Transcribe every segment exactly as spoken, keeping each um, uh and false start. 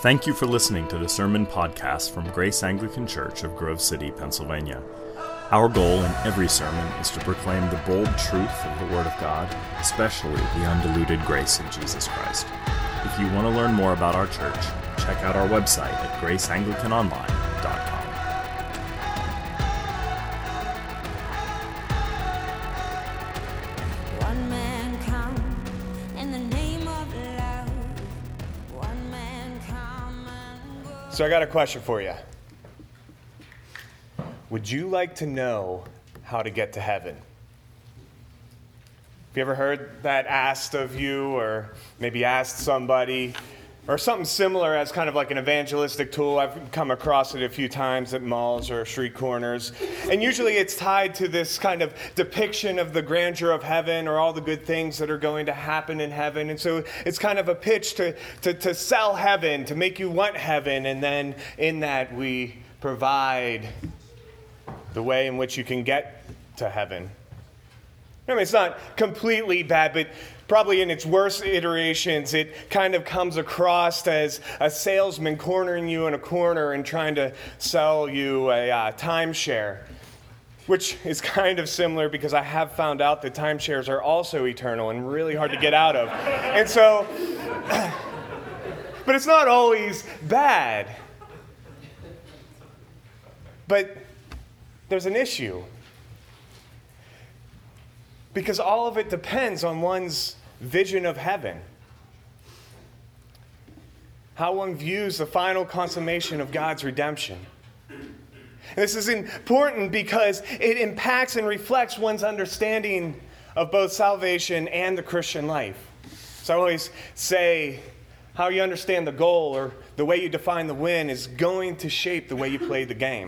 Thank you for listening to the sermon podcast from Grace Anglican Church of Grove City, Pennsylvania. Our goal in every sermon is to proclaim the bold truth of the Word of God, especially the undiluted grace of Jesus Christ. If you want to learn more about our church, check out our website at grace anglican online dot com. One man come in the name of love. One man come and go. So I got a question for you. Would you like to know how to get to heaven? Have you ever heard that asked of you, or maybe asked somebody, or something similar as kind of like an evangelistic tool? I've come across it a few times at malls or street corners. And usually it's tied to this kind of depiction of the grandeur of heaven or all the good things that are going to happen in heaven. And so it's kind of a pitch to, to, to sell heaven, to make you want heaven. And then in that we provide the way in which you can get to heaven. I mean, it's not completely bad, but probably in its worst iterations, it kind of comes across as a salesman cornering you in a corner and trying to sell you a uh, timeshare, which is kind of similar because I have found out that timeshares are also eternal and really hard to get out of. And so, but it's not always bad. But there's an issue. Because all of it depends on one's vision of heaven. How one views the final consummation of God's redemption. And this is important because it impacts and reflects one's understanding of both salvation and the Christian life. So I always say, how you understand the goal or the way you define the win is going to shape the way you play the game.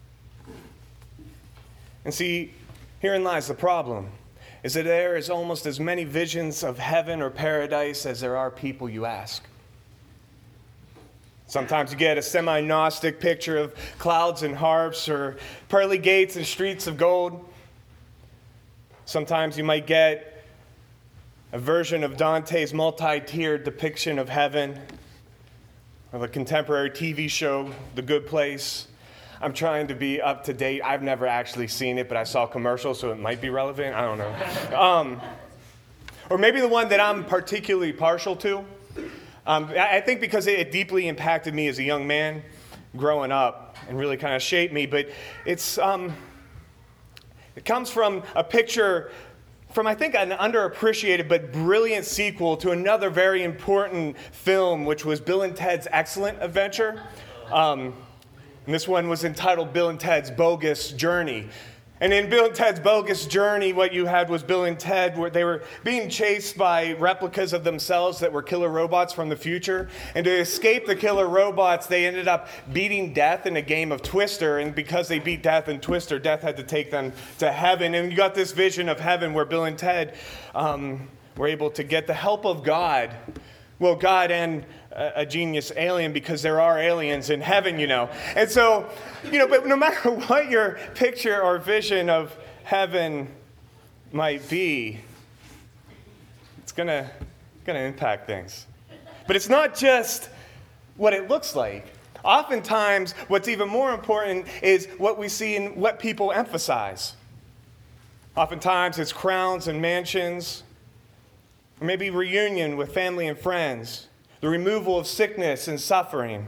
And see, herein lies the problem. Is that there is almost as many visions of heaven or paradise as there are people you ask. Sometimes you get a semi-Gnostic picture of clouds and harps or pearly gates and streets of gold. Sometimes you might get a version of Dante's multi-tiered depiction of heaven, or the contemporary T V show, The Good Place. I'm trying to be up to date. I've never actually seen it, but I saw commercials, so it might be relevant. I don't know. Um, or maybe the one that I'm particularly partial to. Um, I think because it deeply impacted me as a young man growing up and really kind of shaped me. But it's um, it comes from a picture from, I think, an underappreciated but brilliant sequel to another very important film, which was Bill and Ted's Excellent Adventure. Um, And this one was entitled Bill and Ted's Bogus Journey. And in Bill and Ted's Bogus Journey, what you had was Bill and Ted, where they were being chased by replicas of themselves that were killer robots from the future. And to escape the killer robots, they ended up beating death in a game of Twister. And because they beat death in Twister, death had to take them to heaven. And you got this vision of heaven where Bill and Ted um, were able to get the help of God. Well, God and a genius alien, because there are aliens in heaven, you know. And so, you know, but no matter what your picture or vision of heaven might be, it's gonna gonna impact things. But it's not just what it looks like. Oftentimes, what's even more important is what we see and what people emphasize. Oftentimes, it's crowns and mansions, or maybe reunion with family and friends. The removal of sickness and suffering.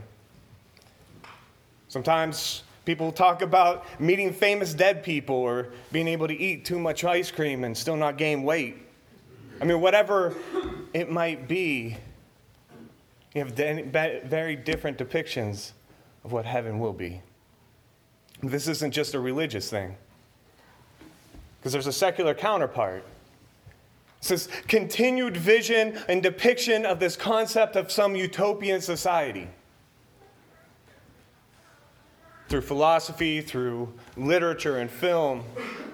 Sometimes people talk about meeting famous dead people or being able to eat too much ice cream and still not gain weight. I mean, whatever it might be, you have very different depictions of what heaven will be. This isn't just a religious thing, because there's a secular counterpart. It's this continued vision and depiction of this concept of some utopian society. Through philosophy, through literature and film,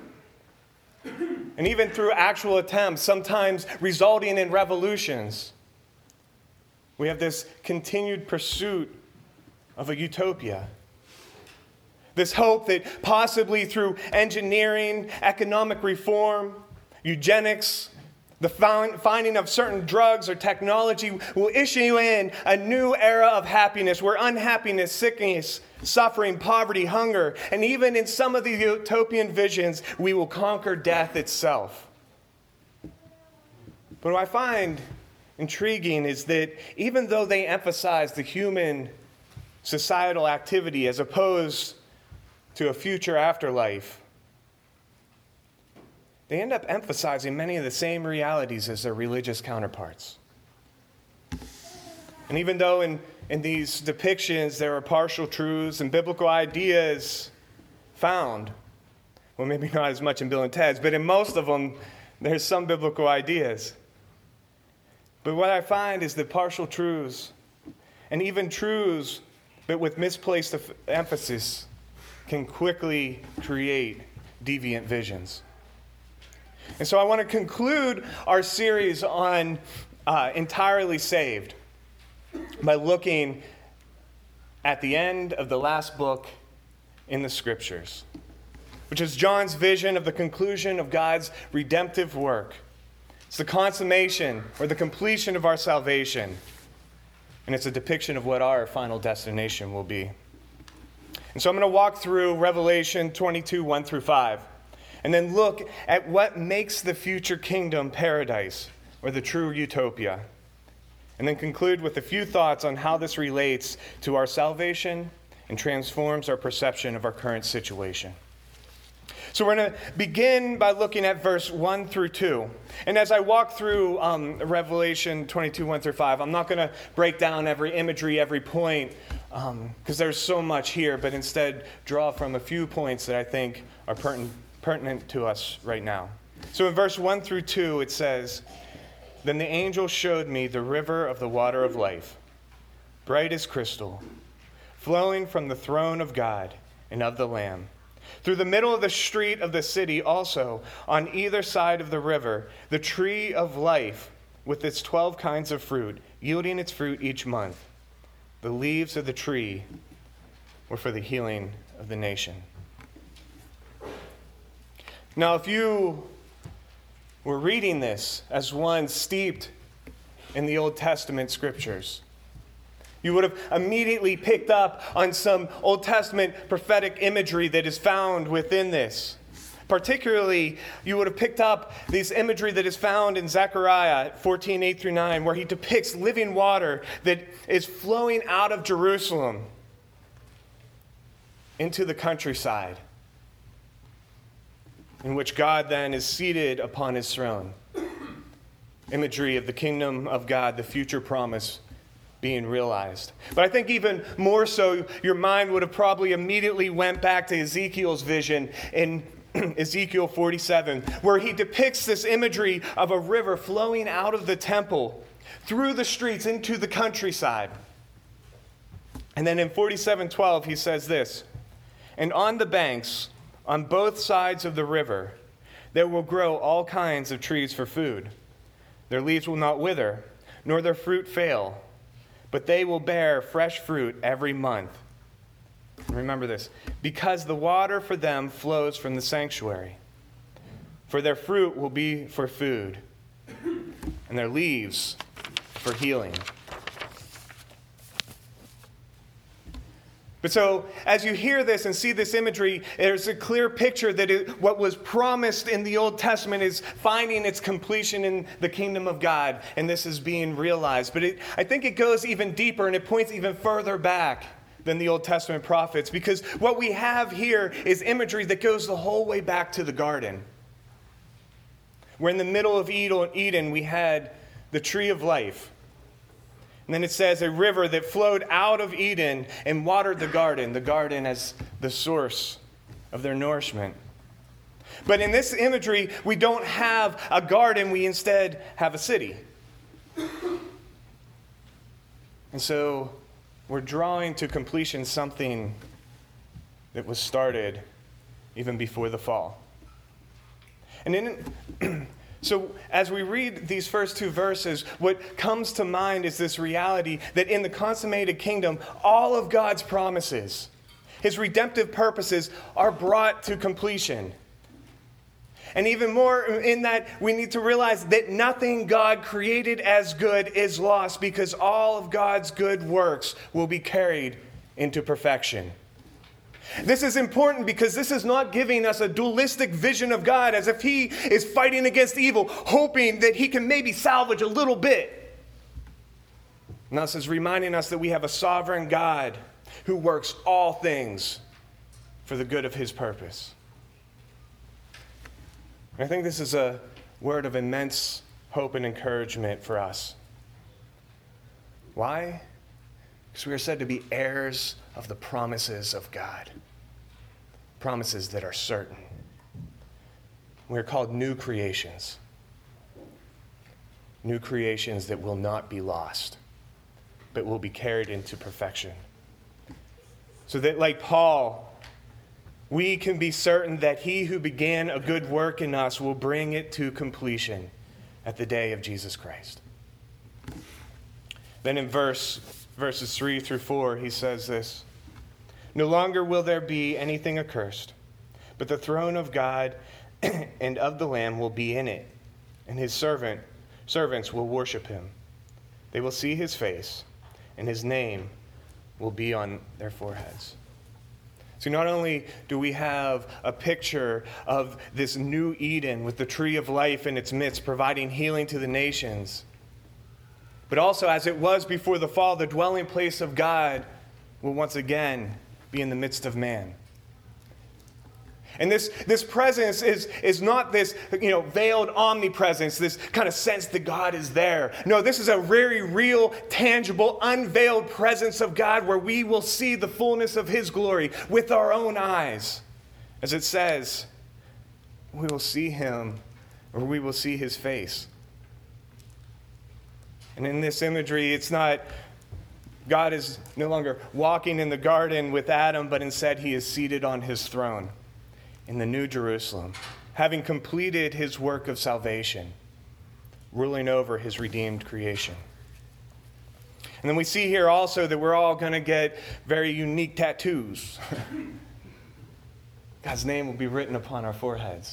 and even through actual attempts, sometimes resulting in revolutions. We have this continued pursuit of a utopia. This hope that possibly through engineering, economic reform, eugenics, The found, finding of certain drugs or technology will issue in a new era of happiness where unhappiness, sickness, suffering, poverty, hunger, and even in some of the utopian visions, we will conquer death itself. But what I find intriguing is that even though they emphasize the human societal activity as opposed to a future afterlife, they end up emphasizing many of the same realities as their religious counterparts. And even though in, in these depictions there are partial truths and biblical ideas found, well, maybe not as much in Bill and Ted's, but in most of them, there's some biblical ideas. But what I find is that partial truths, and even truths, but with misplaced emphasis, can quickly create deviant visions. And so I want to conclude our series on uh, Entirely Saved by looking at the end of the last book in the Scriptures, which is John's vision of the conclusion of God's redemptive work. It's the consummation or the completion of our salvation, and it's a depiction of what our final destination will be. And so I'm going to walk through Revelation twenty-two, one through five. And then look at what makes the future kingdom paradise, or the true utopia. And then conclude with a few thoughts on how this relates to our salvation and transforms our perception of our current situation. So we're going to begin by looking at verse one through two. And as I walk through um, Revelation twenty-two, one through five, I'm not going to break down every imagery, every point, because um, there's so much here, but instead draw from a few points that I think are pertinent. pertinent to us right now. So in verse one through two, it says, "Then the angel showed me the river of the water of life, bright as crystal, flowing from the throne of God and of the Lamb. Through the middle of the street of the city also, on either side of the river, the tree of life with its twelve kinds of fruit, yielding its fruit each month. The leaves of the tree were for the healing of the nation." Now, if you were reading this as one steeped in the Old Testament scriptures, you would have immediately picked up on some Old Testament prophetic imagery that is found within this. Particularly, you would have picked up this imagery that is found in Zechariah fourteen, eight through nine, where he depicts living water that is flowing out of Jerusalem into the countryside, in which God then is seated upon his throne. Imagery of the kingdom of God, the future promise being realized. But I think even more so, your mind would have probably immediately went back to Ezekiel's vision in Ezekiel forty-seven, where he depicts this imagery of a river flowing out of the temple through the streets into the countryside. And then in forty-seven twelve, he says this, "And on the banks, on both sides of the river, there will grow all kinds of trees for food. Their leaves will not wither, nor their fruit fail, but they will bear fresh fruit every month." Remember this, "because the water for them flows from the sanctuary. For their fruit will be for food, and their leaves for healing." But so, as you hear this and see this imagery, there's a clear picture that it, what was promised in the Old Testament is finding its completion in the kingdom of God, and this is being realized. But it, I think it goes even deeper, and it points even further back than the Old Testament prophets, because what we have here is imagery that goes the whole way back to the garden, where in the middle of Eden we had the tree of life. And then it says a river that flowed out of Eden and watered the garden, the garden as the source of their nourishment. But in this imagery, we don't have a garden, we instead have a city. And so we're drawing to completion something that was started even before the fall. And in So as we read these first two verses, what comes to mind is this reality that in the consummated kingdom, all of God's promises, his redemptive purposes, are brought to completion. And even more in that, we need to realize that nothing God created as good is lost, because all of God's good works will be carried into perfection. This is important because this is not giving us a dualistic vision of God as if he is fighting against evil, hoping that he can maybe salvage a little bit. No, this is reminding us that we have a sovereign God who works all things for the good of his purpose. And I think this is a word of immense hope and encouragement for us. Why? Because we are said to be heirs of the promises of God. Promises that are certain. We are called new creations. New creations that will not be lost, but will be carried into perfection. So that, like Paul, we can be certain that he who began a good work in us will bring it to completion at the day of Jesus Christ. Then in verse verses three through four, he says this: "No longer will there be anything accursed, but the throne of God and of the Lamb will be in it, and his servant servants will worship him. They will see his face, and his name will be on their foreheads." So not only do we have a picture of this new Eden with the tree of life in its midst, providing healing to the nations, but also, as it was before the fall, the dwelling place of God will once again be in the midst of man. And this, this presence is, is not this, you know, veiled omnipresence, this kind of sense that God is there. No, this is a very real, tangible, unveiled presence of God where we will see the fullness of his glory with our own eyes. As it says, we will see him, or we will see his face. And in this imagery, it's not God is no longer walking in the garden with Adam, but instead he is seated on his throne in the New Jerusalem, having completed his work of salvation, ruling over his redeemed creation. And then we see here also that we're all going to get very unique tattoos. God's name will be written upon our foreheads.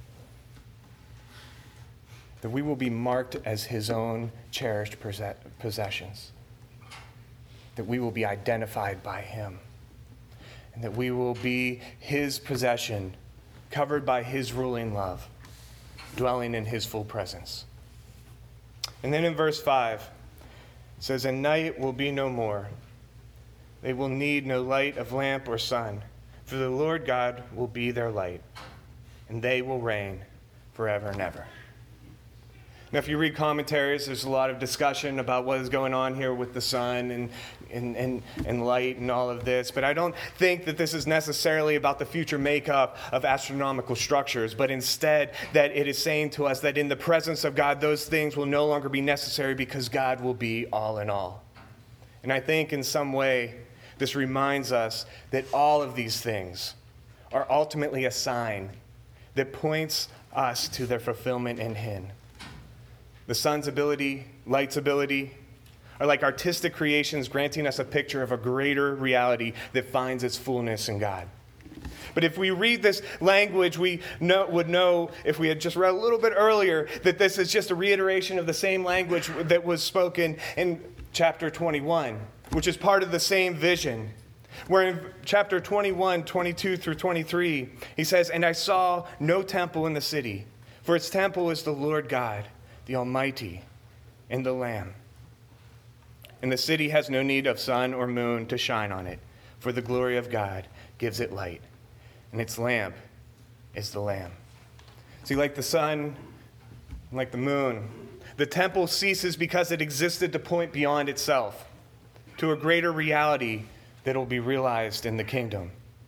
That we will be marked as his own cherished possessions. That we will be identified by him. And that we will be his possession, covered by his ruling love, dwelling in his full presence. And then in verse five, it says, "And night will be no more. They will need no light of lamp or sun, for the Lord God will be their light, and they will reign forever and ever." Now, if you read commentaries, there's a lot of discussion about what is going on here with the sun and, and, and, and light and all of this. But I don't think that this is necessarily about the future makeup of astronomical structures, but instead that it is saying to us that in the presence of God, those things will no longer be necessary because God will be all in all. And I think in some way, this reminds us that all of these things are ultimately a sign that points us to their fulfillment in him. The sun's ability, light's ability, are like artistic creations granting us a picture of a greater reality that finds its fullness in God. But if we read this language, we know, would know, if we had just read a little bit earlier, that this is just a reiteration of the same language that was spoken in chapter twenty-one, which is part of the same vision. Where in chapter twenty-one, twenty-two through twenty-three, he says, "And I saw no temple in the city, for its temple is the Lord God, the Almighty, and the Lamb. And the city has no need of sun or moon to shine on it, for the glory of God gives it light, and its lamp is the Lamb." See, like the sun, like the moon, the temple ceases because it existed to point beyond itself to a greater reality that will be realized in the kingdom.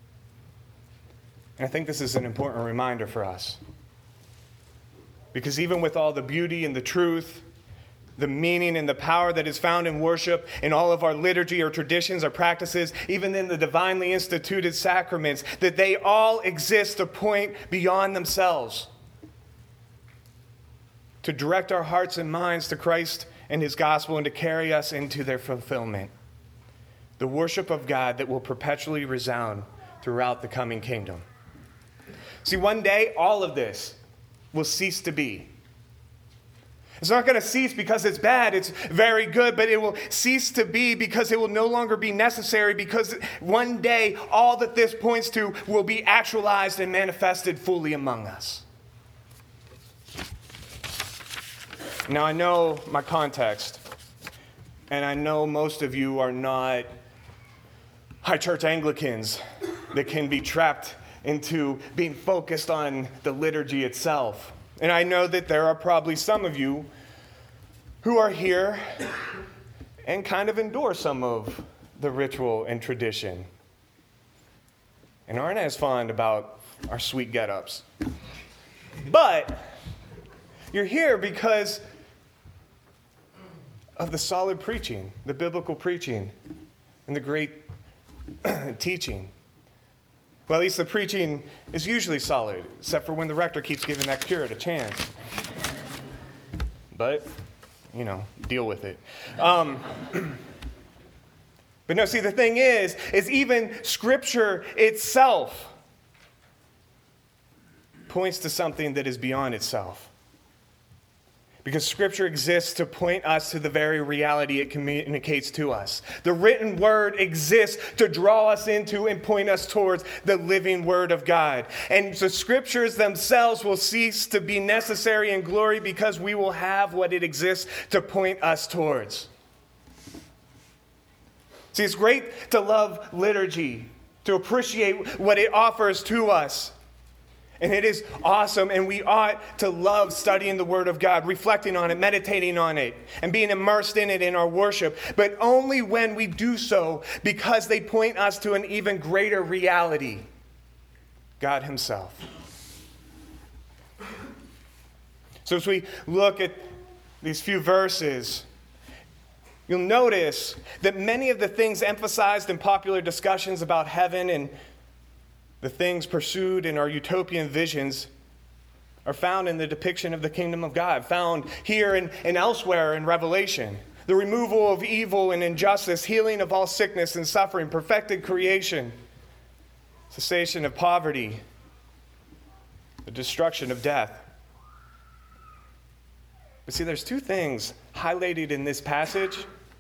And I think this is an important reminder for us. Because even with all the beauty and the truth, the meaning and the power that is found in worship, in all of our liturgy or traditions or practices, even in the divinely instituted sacraments, that they all exist to point beyond themselves, to direct our hearts and minds to Christ and his gospel and to carry us into their fulfillment. The worship of God that will perpetually resound throughout the coming kingdom. See, one day, all of this, will cease to be. It's not going to cease because it's bad. It's very good, but it will cease to be because it will no longer be necessary, because one day all that this points to will be actualized and manifested fully among us. Now, I know my context, and I know most of you are not high church Anglicans that can be trapped into being focused on the liturgy itself. And I know that there are probably some of you who are here and kind of endorse some of the ritual and tradition and aren't as fond about our sweet get-ups. But you're here because of the solid preaching, the biblical preaching, and the great teaching. Well, at least the preaching is usually solid, except for when the rector keeps giving that curate a chance. But, you know, deal with it. Um, but no, see, the thing is, is even Scripture itself points to something that is beyond itself. Because Scripture exists to point us to the very reality it communicates to us. The written word exists to draw us into and point us towards the living word of God. And the Scriptures themselves will cease to be necessary in glory because we will have what it exists to point us towards. See, it's great to love liturgy, to appreciate what it offers to us. And it is awesome, and we ought to love studying the Word of God, reflecting on it, meditating on it, and being immersed in it in our worship, but only when we do so because they point us to an even greater reality, God Himself. So as we look at these few verses, you'll notice that many of the things emphasized in popular discussions about heaven and the things pursued in our utopian visions are found in the depiction of the kingdom of God, found here and, and elsewhere in Revelation. The removal of evil and injustice, healing of all sickness and suffering, perfected creation, cessation of poverty, the destruction of death. But see, there's two things highlighted in this passage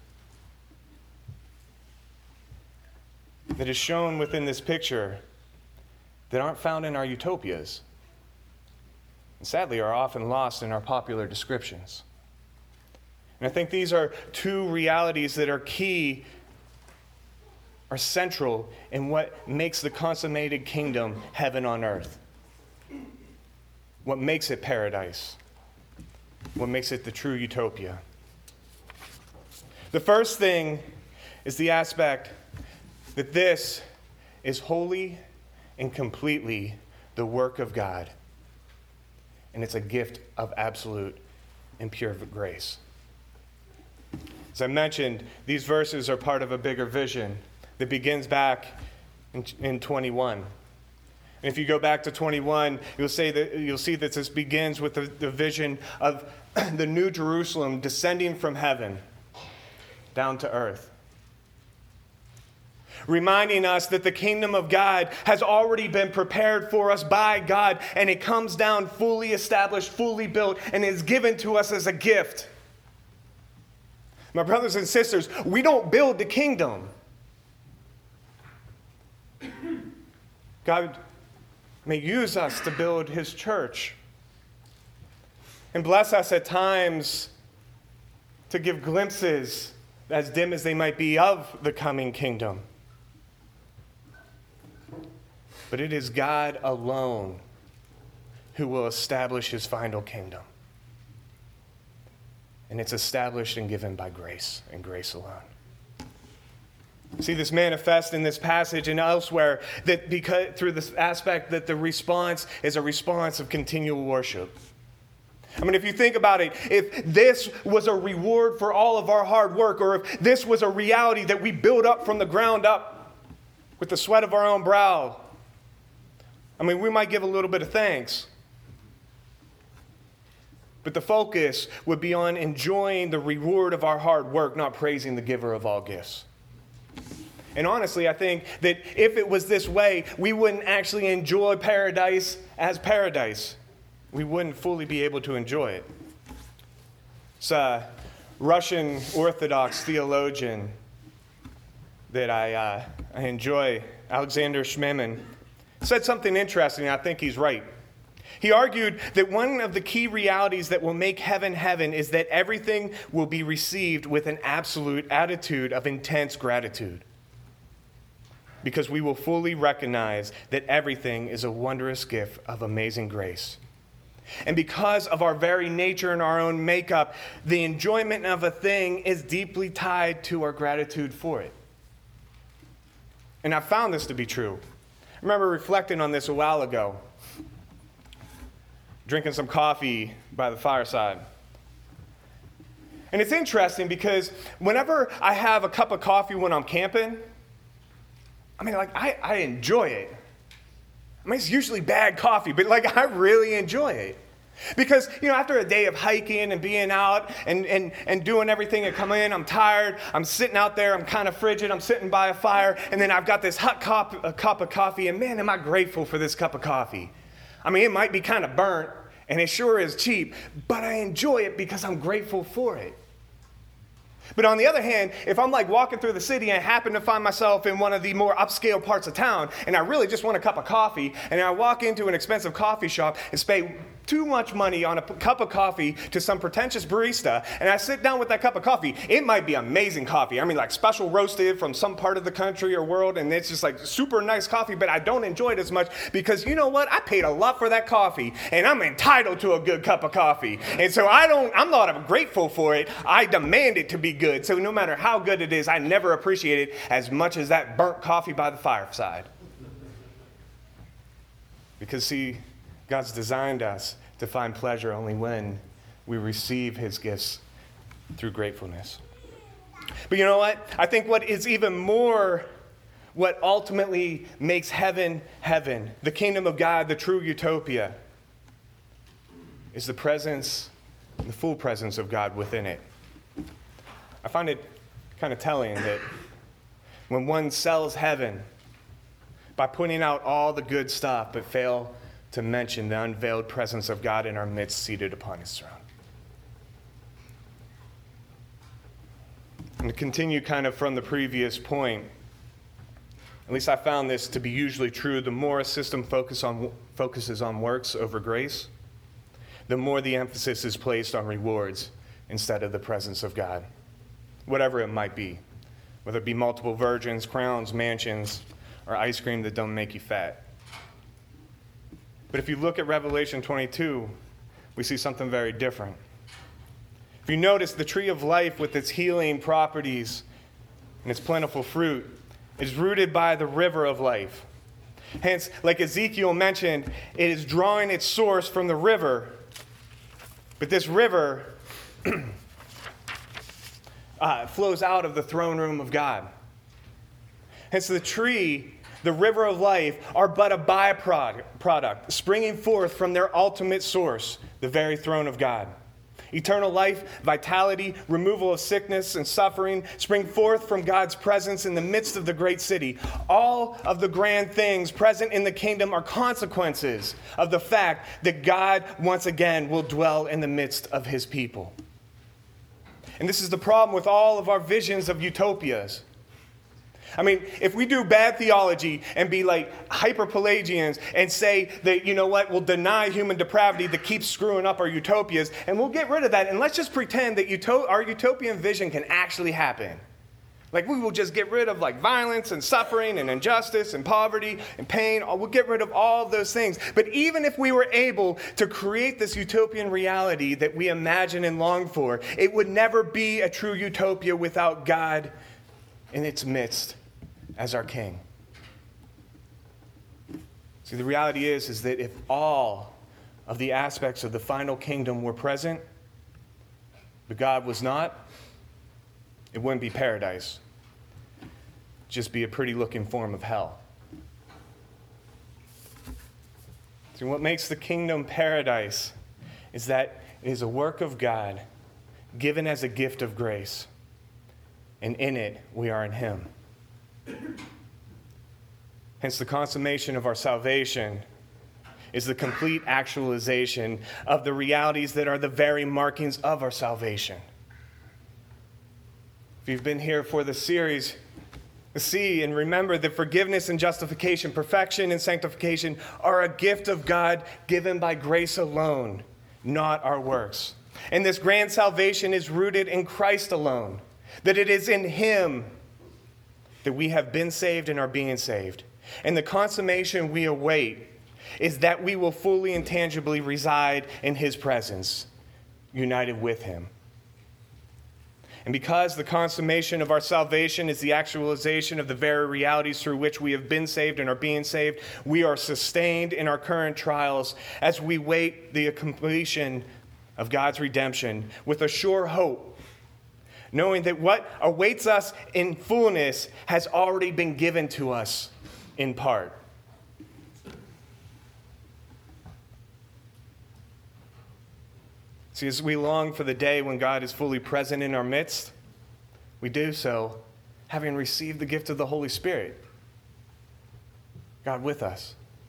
that is shown within this picture that aren't found in our utopias, and sadly are often lost in our popular descriptions. And I think these are two realities that are key, are central in what makes the consummated kingdom heaven on earth. What makes it paradise. What makes it the true utopia. The first thing is the aspect that this is holy and completely the work of God. And it's a gift of absolute and pure grace. As I mentioned, these verses are part of a bigger vision that begins back in, in twenty-one. And if you go back to twenty-one, you'll, say that, you'll see that this begins with the, the vision of the new Jerusalem descending from heaven down to earth, reminding us that the kingdom of God has already been prepared for us by God, and it comes down fully established, fully built, and is given to us as a gift. My brothers and sisters, we don't build the kingdom. God may use us to build His church and bless us at times to give glimpses, as dim as they might be, of the coming kingdom. But it is God alone who will establish His final kingdom. And it's established and given by grace, and grace alone. See this manifest in this passage and elsewhere, that because through this aspect that the response is a response of continual worship. I mean, if you think about it, if this was a reward for all of our hard work, or if this was a reality that we built up from the ground up with the sweat of our own brow, I mean, we might give a little bit of thanks. But the focus would be on enjoying the reward of our hard work, not praising the giver of all gifts. And honestly, I think that if it was this way, we wouldn't actually enjoy paradise as paradise. we wouldn't fully be able to enjoy it. It's a Russian Orthodox theologian that I, uh, I enjoy, Alexander Shmemin, said something interesting, and I think he's right. He argued that one of the key realities that will make heaven heaven is that everything will be received with an absolute attitude of intense gratitude, because we will fully recognize that everything is a wondrous gift of amazing grace. And because of our very nature and our own makeup, the enjoyment of a thing is deeply tied to our gratitude for it. And I found this to be true. I remember reflecting on this a while ago, drinking some coffee by the fireside. And it's interesting because whenever I have a cup of coffee when I'm camping, I mean, like, I, I enjoy it. I mean, it's usually bad coffee, but, like, I really enjoy it. Because, you know, after a day of hiking and being out and, and, and doing everything and coming in, I'm tired, I'm sitting out there, I'm kind of frigid, I'm sitting by a fire, and then I've got this hot cup, a cup of coffee, and man, am I grateful for this cup of coffee. I mean, it might be kind of burnt, and it sure is cheap, but I enjoy it because I'm grateful for it. But on the other hand, if I'm like walking through the city and I happen to find myself in one of the more upscale parts of town, and I really just want a cup of coffee, and I walk into an expensive coffee shop and spend too much money on a p- cup of coffee to some pretentious barista, and I sit down with that cup of coffee, it might be amazing coffee. I mean, like special roasted from some part of the country or world, and it's just like super nice coffee, but I don't enjoy it as much because, you know what? I paid a lot for that coffee, and I'm entitled to a good cup of coffee. And so I don't, I'm not grateful for it. I demand it to be good. So no matter how good it is, I never appreciate it as much as that burnt coffee by the fireside. Because, see, God's designed us to find pleasure only when we receive his gifts through gratefulness. But you know what? I think what is even more, what ultimately makes heaven heaven, the kingdom of God, the true utopia, is the presence, the full presence of God within it. I find it kind of telling that when one sells heaven by pointing out all the good stuff but fail to mention the unveiled presence of God in our midst, seated upon his throne. And to continue kind of from the previous point, at least I found this to be usually true, the more a system focus on, focuses on works over grace, the more the emphasis is placed on rewards instead of the presence of God, whatever it might be, whether it be multiple virgins, crowns, mansions, or ice cream that don't make you fat. But if you look at Revelation twenty-two, we see something very different. If you notice, the tree of life with its healing properties and its plentiful fruit is rooted by the river of life. Hence, like Ezekiel mentioned, it is drawing its source from the river. But this river uh, flows out of the throne room of God. Hence, the tree, the river of life, are but a byproduct, product, springing forth from their ultimate source, the very throne of God. Eternal life, vitality, removal of sickness and suffering spring forth from God's presence in the midst of the great city. All of the grand things present in the kingdom are consequences of the fact that God once again will dwell in the midst of his people. And this is the problem with all of our visions of utopias. I mean, if we do bad theology and be like hyper-Pelagians and say that, you know what, we'll deny human depravity that keeps screwing up our utopias, and we'll get rid of that, and let's just pretend that uto- our utopian vision can actually happen. Like, we will just get rid of, like, violence and suffering and injustice and poverty and pain. We'll get rid of all of those things. But even if we were able to create this utopian reality that we imagine and long for, it would never be a true utopia without God in its midst as our king. See, the reality is, is that if all of the aspects of the final kingdom were present, but God was not, it wouldn't be paradise. It'd just be a pretty looking form of hell. See, what makes the kingdom paradise is that it is a work of God given as a gift of grace. And in it, we are in him. Hence, the consummation of our salvation is the complete actualization of the realities that are the very markings of our salvation. If you've been here for the series, see and remember that forgiveness and justification, perfection and sanctification are a gift of God given by grace alone, not our works. And this grand salvation is rooted in Christ alone, that it is in Him that we have been saved and are being saved. And the consummation we await is that we will fully and tangibly reside in His presence, united with Him. And because the consummation of our salvation is the actualization of the very realities through which we have been saved and are being saved, we are sustained in our current trials as we wait the completion of God's redemption with a sure hope, knowing that what awaits us in fullness has already been given to us in part. See, as we long for the day when God is fully present in our midst, we do so having received the gift of the Holy Spirit, God with us.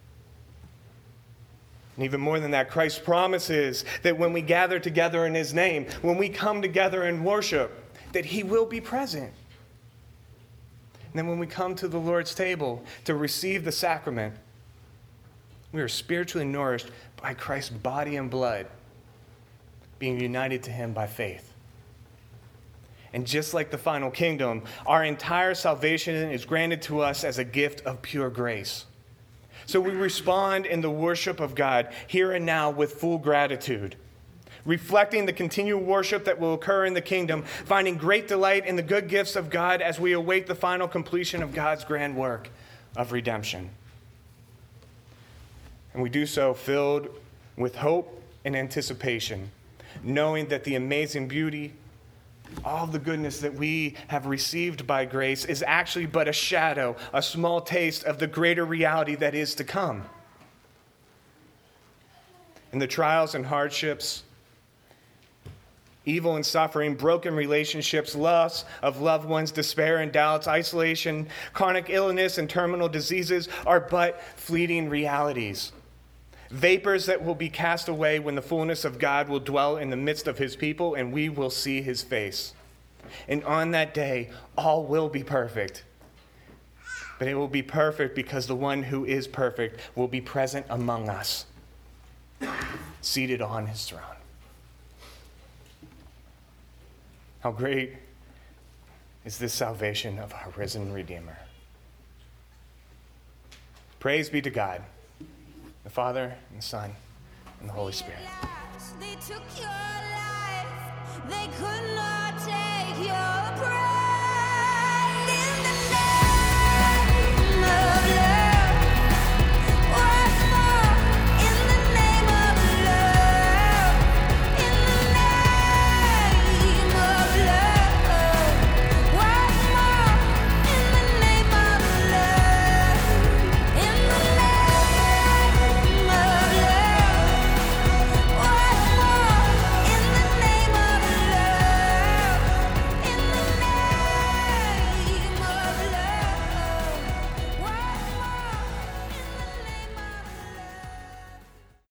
And even more than that, Christ promises that when we gather together in His name, when we come together in worship, that He will be present. And then when we come to the Lord's table to receive the sacrament, we are spiritually nourished by Christ's body and blood, being united to Him by faith. And just like the final kingdom, our entire salvation is granted to us as a gift of pure grace. So we respond in the worship of God here and now with full gratitude, reflecting the continual worship that will occur in the kingdom, finding great delight in the good gifts of God as we await the final completion of God's grand work of redemption. And we do so filled with hope and anticipation, knowing that the amazing beauty, all the goodness that we have received by grace is actually but a shadow, a small taste of the greater reality that is to come. And the trials and hardships, evil and suffering, broken relationships, loss of loved ones, despair and doubts, isolation, chronic illness, and terminal diseases are but fleeting realities. Vapors that will be cast away when the fullness of God will dwell in the midst of His people and we will see His face. And on that day, all will be perfect. But it will be perfect because the one who is perfect will be present among us, seated on His throne. How great is this salvation of our risen Redeemer. Praise be to God, the Father, and the Son, and the Holy Spirit. They took your life, they could not take your